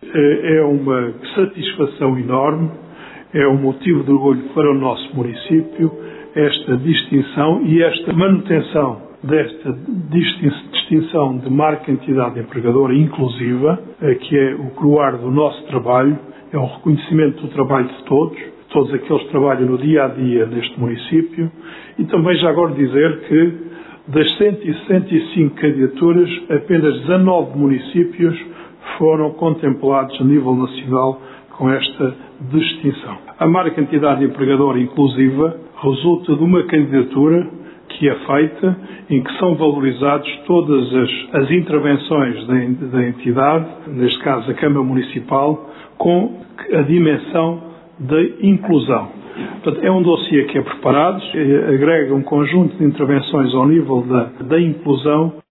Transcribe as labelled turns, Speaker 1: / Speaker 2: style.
Speaker 1: é uma satisfação enorme, é um motivo de orgulho para o nosso município, esta distinção e esta manutenção desta distinção de marca entidade empregadora inclusiva, que é o coroar do nosso trabalho, é um reconhecimento do trabalho de todos aqueles que trabalham no dia a dia neste município, e também já agora dizer que das 165 candidaturas, apenas 19 municípios foram contemplados a nível nacional com esta distinção. A marca entidade empregadora inclusiva resulta de uma candidatura que é feita, em que são valorizadas todas as intervenções da entidade, neste caso a Câmara Municipal, com a dimensão da inclusão. Portanto, é um dossiê que é preparado, agrega um conjunto de intervenções ao nível da inclusão.